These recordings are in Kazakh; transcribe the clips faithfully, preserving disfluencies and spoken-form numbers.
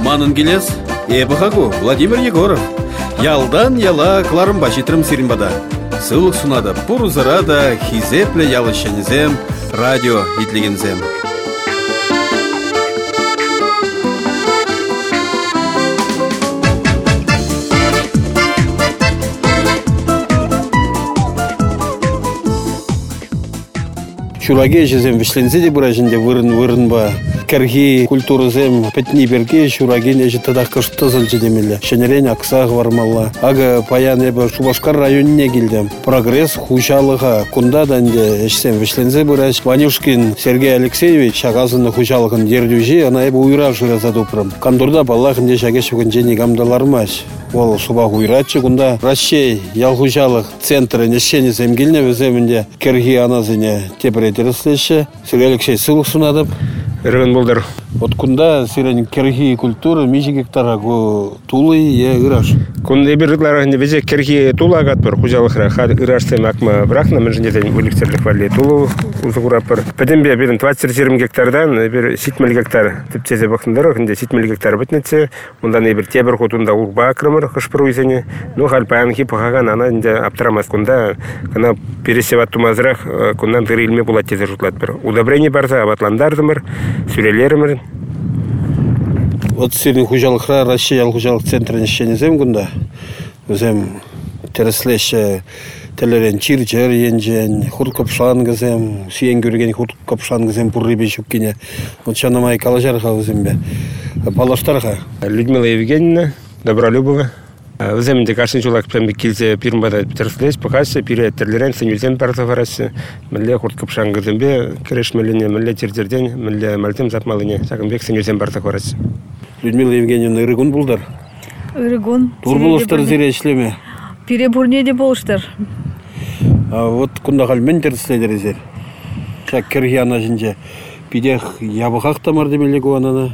Манын келес, эбахагу Владимир Егоров. Ялдан яла кларым бачитрым сиринбада. Сылық сунада пурузарада хизепле ялышенізем, радио итлегензем. Шураге жезем вишлензе де буражинде вырын-вырын ба. Керги культурызем петни берге шураге неже тадақ кыштызыл жедемелі. Шенерен аксақ вармалла. Ага паян ебі Шубашкар районіне келдем. Прогресс хушалыға кунда данде ешсем вишлензе бураж. Ванюшкин Сергей Алексеевич шағазыны хушалығын дердюжи, ана ебі уйрав жыраза дупрым. Кандурда баллахынде шагешігін жені гамдалармаш. Ол субақ уйратчы кунда Рашей ялхушалық центры нешені земгеліне віземінде керги аназыне тепретеріслеші. Сергей Алексей сылық сунадып. Ирган болдар. Вот кунда сирен керги культура мижи гектара го тулы е ыраш. Кунда бирглар не везе керги тула гат бар хужалыхра хад ырашты макма брахна менженден уликтерлик валли тулу узгурапыр. Педембе бирин двадцать жиырма гектардан бир ситмил гектар типчезе бакындар хинде ситмил гектар битнетсе, ундан бир тебер хотунда урба крамыр хышпыр уйзене. Ну хал паянхи пахаган ана инде аптрамас кунда кана пересеват тумазрах кундан тырылме булат тезе жутлат бир. Удобрение барса абатландардымыр, сүрелерімір. Вот сирен хужалықра Россия хужалық центрын ішенезем күнда. Өзем тереслеше телерен чир-чир енжен, хурт копшан гізем, сүйен көрген хурт копшан гізем пұрри бешіп кене. Вот шанамай калажарға өзем бе. Палаштарға. Людмила Евгеньевна Добролюбова. Өземінде қашын жолақ пәмбі келсе пирмбада тереслеш, пақасы пире терлерен сенюлзен партаварасы. Мүлі хурт копшан гізембе кереш мүліне, мүлі тердерден, мүлі мальтем запмалыне, сақынбек сенюлзен партаварасы. Людмила Евгеньевна ырыгун булдар? Ырыгун. Тур болыштар зере ішлеме? Пире бурнеде болыштар. Вот кунда қалмен терследер зер. Шак керги ана жинже. Пидех ябықақ тамар демелі гуанана?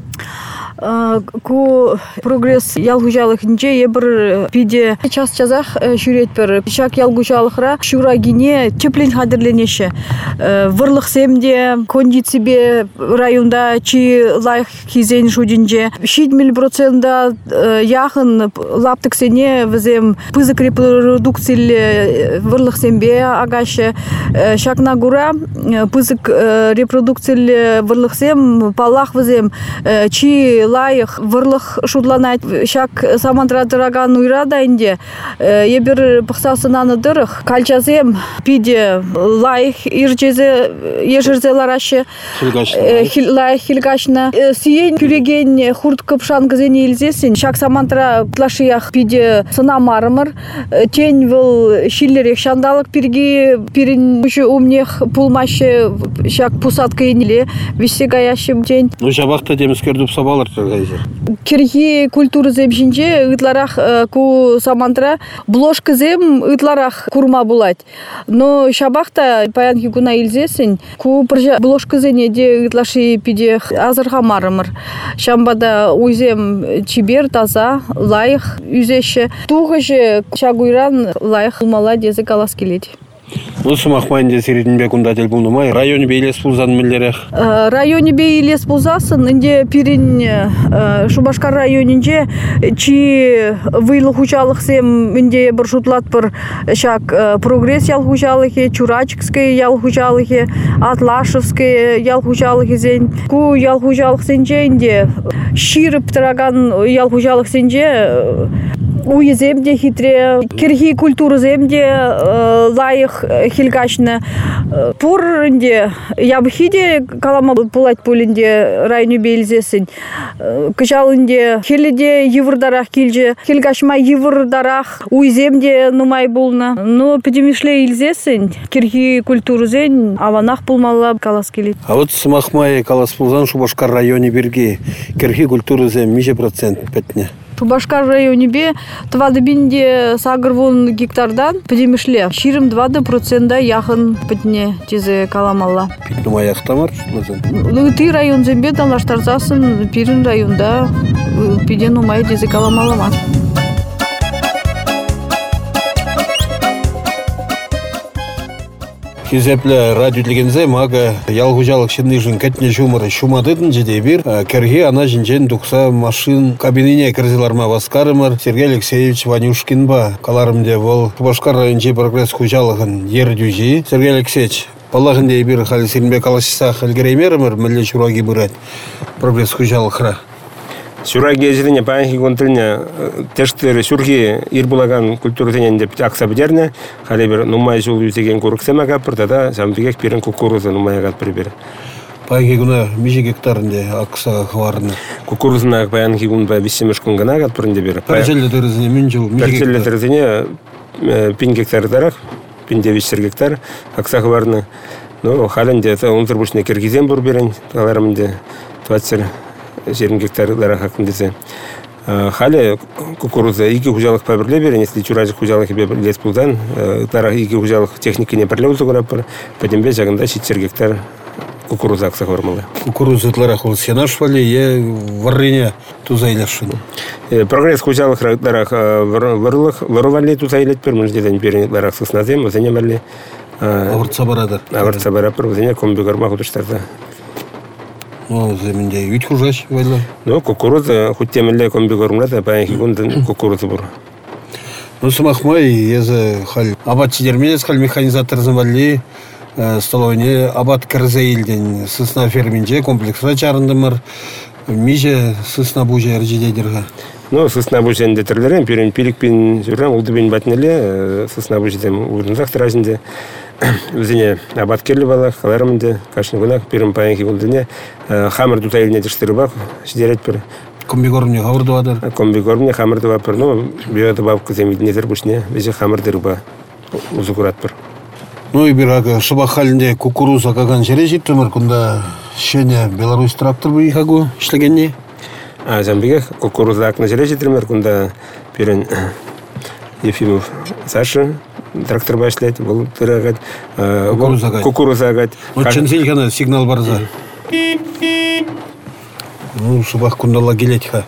Ку прогресс ялгужалых нже ебір пиде час чазах шүрет бір шак ялгужалықра шурагине теплен хадырленеші. Вырлық семде кондицибе районда чи лайх хизен шудинже. шестьдесят процентов яхын лаптық сене візем пызык репродукциялі вырлық сембе агашы. Шакна гура пызык репродукциялі вырлық сем палах візем чи лайық вырлық шудланайт шак самантрадыраган уйрада инде ебір пықсасынаны дырық кальчазем пиде лайық иржезе ежірзе ларашы лайық хилгашна сиен күреген хурт кыпшан кызене елзесін шак самантра тлашиях пиде сына марымыр тень выл шиллерек шандалық пирги пирин үші умнех пулмашы шак пусатка еніле весе гаяшым тень. Ну шабақта деміскердіп сабалар Керги культуры земжинже ытларах ку самантра бложка зем ытларах курма булать. Но шабахта паянки куна илзесин ку пржа бложка зене де ытлаши пиде азырха марымыр. Шамбада уйзем чибер таза лайых үзеше. Туғыжы чагуйран лайых мала дезе калас келет. Ну, сумахмайнде сиридинбе кундатель булнумай. Районе бейлес пулзан миллерех? Районе бейлес пулзасын, инде пирин Шубашкар районинже чи выйлы хучалық сем инде бір шутлат бір шак прогресс ял хучалыхе, Чурачкская ял хучалыхе, Атлашевская ял хучалыхе зен. Ку ял хучалық сенже инде ширып тұраган ял хучалық сенже уеземде хитре, керги культуры земде лайых хилгашны. Пурынде ябхиде калама пулать пулинде районе бейлзесін. Кыжалынде хеледе евырдарах килже, хилгашма евырдарах уеземде нумай булна. Но педемишле илзесін, керги культуры зен аванах пулмалла калас келет. А вот смахмай калас пулзан Шубашкар районе берге керги культуры зен миже процент петне. Шубашкар районе бе твады бинде сагырвон гектардан педемишле. Ширым двады процента яхын петне тезе каламалла. Питнума яхтамар? Ну ты район зембе талаштарзасын пирин районда пиден умай тезе каламалама. Хизепле радио дегензе мага ялгужалык шинныжын кәтне жумыры шумадыдын жеде бир. Керге ана жинжен дукса машин кабинине кірзіларма васкарымыр. Сергей Алексеевич Ванюшкин ба. Каларымде бол Башкар районче прогресс хужалығын ердюжи. Сергей Алексеевич, балағынде бир халі Сиринбек Алашисах әлгереймерімір мүлі шураги бұрат. Прогресс хужалықра. Сюраги ежеліне паянхи гонтыліне тештері сюрги ирбулаган культуртенен деп ақса бідеріне, қалі бір нумай жол үзеген көріксема қапыр, тада самбегек бірін кукурузы нумай қапыр бір. Паянхи гуна межі гектарынде ақса қаварыны? Кукурузына паянхи гун ба бисемеш күнгана қапырынде бір. Пәржелі дөрізіне мен жыл межі гектар? Пәржелі дөрізіне пин гектар дарақ, пин девишер гектар ақса қаварыны. Ну, халінде ұнтыр бұшыне кергізен бұр берін, қаларымында двадцать жиырма гектарлар хакындысы. Халі кукуруза екі хужалық пәбірле берін, если чуражы хужалық лес бұлдан, тара екі хужалық техникіне пірле ұлты көраппыр, пәдембе жағында шетсер гектар кукуруза ақсақ ормалы. Кукуруза тларах ол сенаш вали, е варрине тузайлашын. Прогресс хужалық рақтарақ варлық, варували тузайлет пір, мүждеден берін ларақ сысназем, өзіне мәлі Авыртса барадыр. Авыртса барапыр, өзіне комби гарма худыштарда. Ну, земінде үт хужаш вайла. Ну, кукуруза, хоть темелле комби гармлада, паянхи гундын кукуруза бұр. Ну, сымақмай, езі хал абат чидерменес, хал механизатор замали, столовне абат кірзейлден сысна ферменже, комплексра чарындымыр, меже сысна бұжа әржедедерға. Ну, сысна бұжа әнде түрлерін, перен пилікпен жүрген, ұлды бен бәтінеле, сысна бұжадем ұрынзақ тұражынде. Өзіне абат келі бала, қаларымынды, қашын күнақ, перен паянхи гундыне, хамыр дутайліне дұрстыры бақ, жидерет бір. Комби гормне хавырды бадыр? Комби гормне хамырды бапыр, ну, бүйеді бап күземейді незір бұшне, везе хамырдыры ба, ұзы құрат бір. Ну, и бирага, шыбақ халінде кукуруза қаған жере жеттімір, күнда шене Беларусь трактор бұл ихагу ішлегенне? А замбеге кукуруза ақны жере жеттімір, күнда перен Ефимов Саша трактор башлайды, бұл тұрағад, кукуруза ағад. Ну, чынсел ғана сигнал барза. Ну, шыбақ күндала келет ха.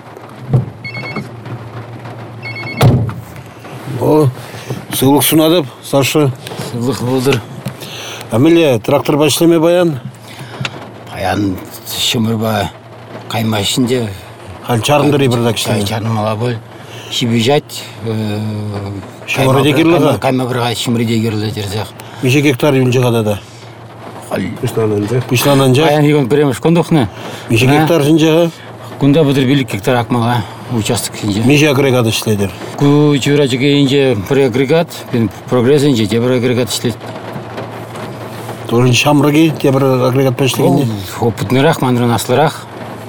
О, сылық сунадып, Саша. Сылық болдыр. Әмеле, трактор башлеме баян? Баян шымырба қайма ішінде. Хал чарындыры бірдак ішлеме? Чарынмала бол. Шибежать. Шымырыде керліға? Қайма бірға шымырыде керлі дерзақ. Меше гектар үйінже қадада? Пүшлананжа. Пүшлананжа? Баян егін біреміш көндіқны. Меше гектар жынжаға? Күнда бұдыр білік гектар ақмаға участок жынжа. Меше агрегат ішледер? Ку чевра жеге инже бір агрегат, прогресс инже те бір агрегат ішлед. Тоже шамрыги те бір агрегат пәшлегенде? Опытнырақ, мандрын аслырақ.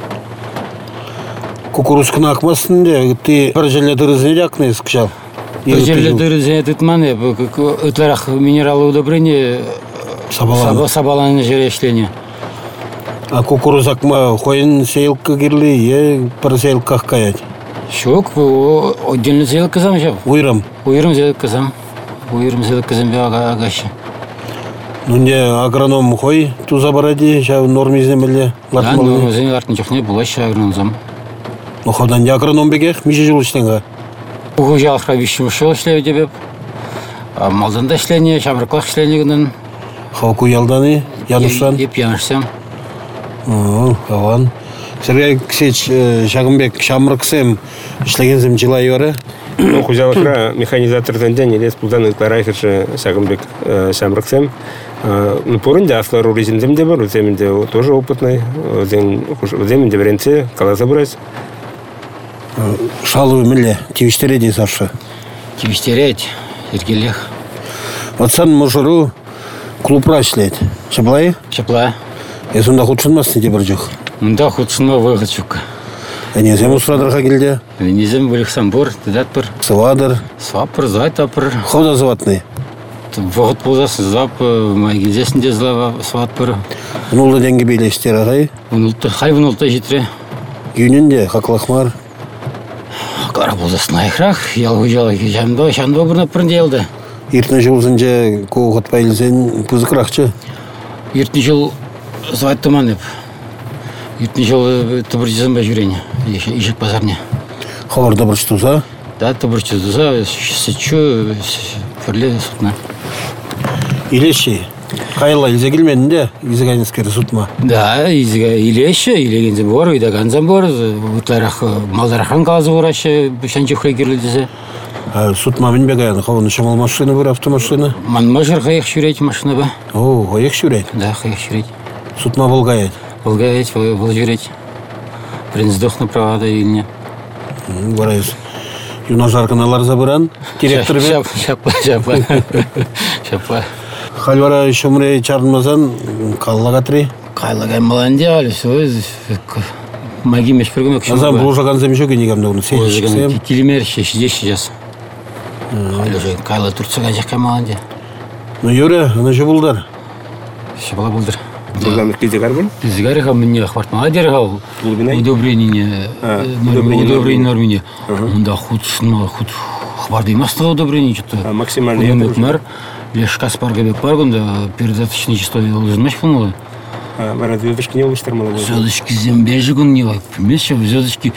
Кукурузкына ақмасында, ты бір желі дұрызыне ақны ескішал? Бір желі дұрызыне тұтманы, ұтларақ минералы удобрение сабаланы жере ішлені. А кукуруз ақма қойын сейілкі керлі, е бір сейілкі аққаят? Шок, отдельно сейілкі зам жап. Уйрам? Уйрам сейілкі зам. Уйрам сейілкі зам бе ағашы. Ну не агроном қой туза баради, жау нормиземелі? Да, нормиземелі артын жоқне бұлашы агроном зам. Ну ходан не агроном бегех, меже жыл іштенға? Бұғы жалықра бішім шыл ішлеу дебеп. Малданда ішлене, шамырқлақ ішлене күнін. Хауку ялданы, януштан? Еп янышсам. Хаван. Сергей Алексеевич, Шагымбек, шамырқсем ішлегензім жылай бары? Ну, хужалықра механизатордан ден елес бұлдан ұтларайқыршы Шагымбек шамырқсем. Ну, порынде аслару резинземде бар, өземінде тоже опытный, өземінде біренце, қаласа бұрайыз. Шалу мүлі, тевіштереді Саша? Тевіштереді, ергелех. Вот сан мұжыру клубра ішлет. Шаплай? Шаплай. Е сонда құтшынмасын де бір жоқ? Мұнда құтшынма вғыт жүк. Әнезем ұсырадырға келді? Әнезем бөлік самбор, дедат бір. Сывадыр? Свапыр, звайт апыр. Хода зватный? Вғыт болдасын звап, май келзесінде зват бір. Ұнулды денгі бейлестер ағай? Ұнулды, хай ұнулды жетірі. Гүйнінде, қақылақмар? Қара болдасын айқырақ, ялғы жалы жамды, шамды бірініп бірінде елді. Ертіні жылзынже қоғыт байлызен пұзықырақчы? Ертіні жыл звайт тұман еп. Ертіні жыл тұбыр жезін бай жүрені, ешек базарне. Хаварда бір штуза? Да, тұбыр штуза, сетчу, фірле сұтына. Илеши. Кайла илзе келмедінде, изеганескері сутма. Да, изега илеші, илегензе бор, үйдаганзан бор, ұтларақ малдарахан қалазы борашы, шанчевхай керлідізі. Сутма мінбег аяны, қауыны шамал машина бір, автомашина? Манмажыр қайық шүрейт машина ба. О, қайық шүрейт? Да, қайық шүрейт. Сутма болғайет? Болғайет, бол жүрейт. Бірін сдох на правада үйіне. Барайыз. Юнажарканалар забыран, директор бе? Шапа, шапа, шапа. Хальвара шумре чарнмазан қаллағатри? Қайлағай маланде али, сөз, маги меш көргім өкшім. Азам бұл жаған земші кенегамда оны сен шықсам? Телемер шеші деші жас. Қайла тұртсыға жаққа маланде. Ну, Юре, ана жы бұлдар? Шабала бұлдар. Бұлдан кезегар бұл? Кезегар ға мінне қварт маладер ға удобрение, удобрение нормине. Онда худ шынма, худ қварды емастыға удобрение что-то. Максимально еді? Лешка спарга бек бар гонда передаточный чисто улызмеш кылмалы. Бара звездочки не улыштырмалы болды? Звездочки зембежі күн не лайк. Месе звездочки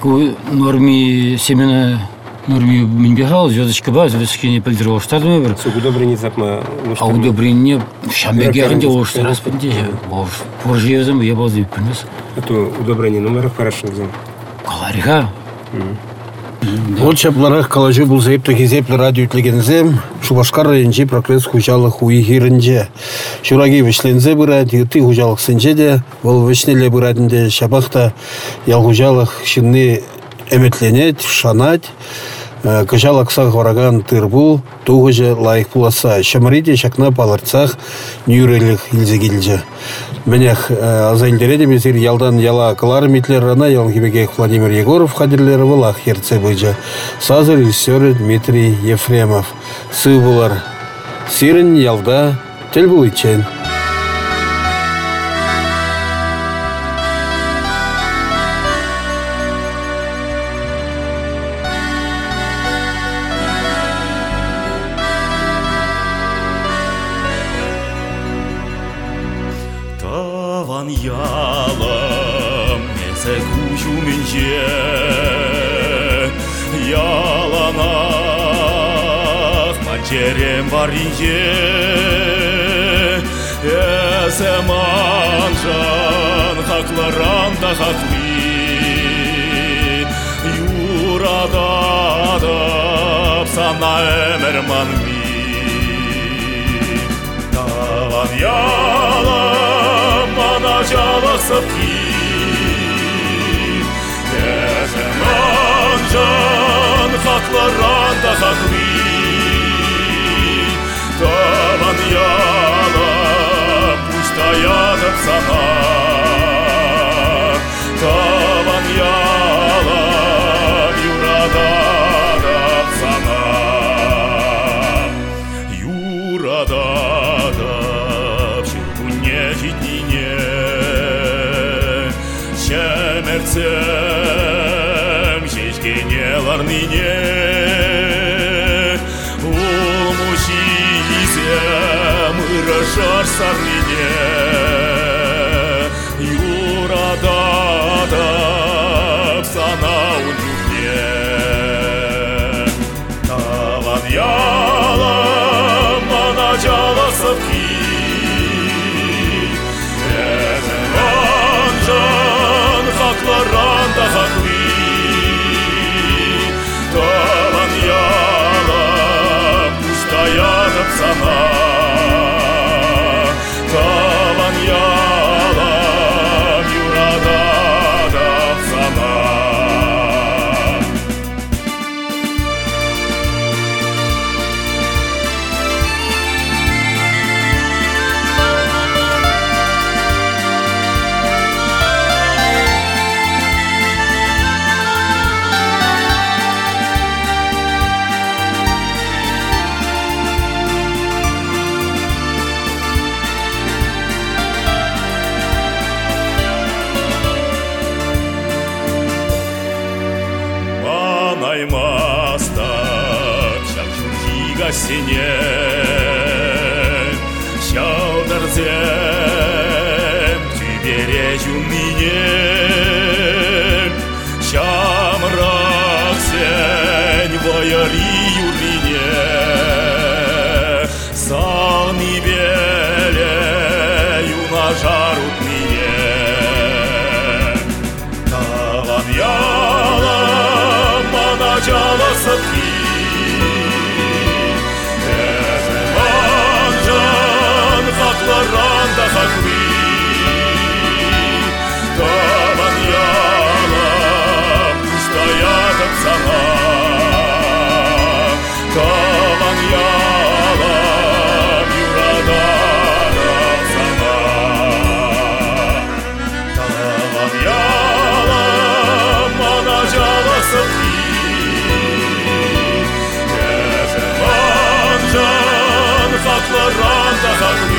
норми семена норми минбегал, звездочки ба, звездочки не пользовал штатами бір. Су удобрение запма А удобрение шамбеге аренде олышты раз пенде. Поржи евзем, я был зимит принес. Это удобрение номеров хорошо взял. Калариха. Вот шапларах калажы бұл зайыпты кезеплі радио үтлігензем, Шубашкар районжи прогресс хужалық уйхирінже. Шураги вишлензе бұрад, юты хужалық сенже де, ол вишнеле бұрадынде шабақта ял хужалық шынны әметленет, шанат, кыжалық сақ вараган тырбу, туғыжы лайық бұласа. Шамариде шакна паларцах нюрелік илзегілже. Менех азайндереде безір ялдан яла кылар митлер рана ялгибеге Владимир Егоров хадирлері вылақ ерце бұйжа. Сазыр режиссері Дмитрий Ефремов. Сы бұлар. Сирін ялда тел бұл ичен. Ялам, месе кучу менже, яланах, манчерем баринже, эсе манжан, хакларан да хакли, юрададап сана эмер манми, таван ялам, начало сапки, Эземан жан хакларан да хакли, Таван яла пуштаядап сана, Таван яла юрададап сана, юрададап шургуне житнине, Şemertsem şişkenelarnine Olmuşizem ıraşar sarnine Yuradadap sana uncukne Tavan yalam bana calasapki Haklardan da haklı Tavan yala Puştayanıp sana Tavan yala Yuradadap sana Сине şaldarzem tüberejun mine şamrak sen vayari yurline sani жаласып ки Әзіман жан хакларан да хакли Табан ялап стоятып сама Табан ялап юрадан сама Табан ялап мана жаласып ки Әзіман жан хакларан да хакли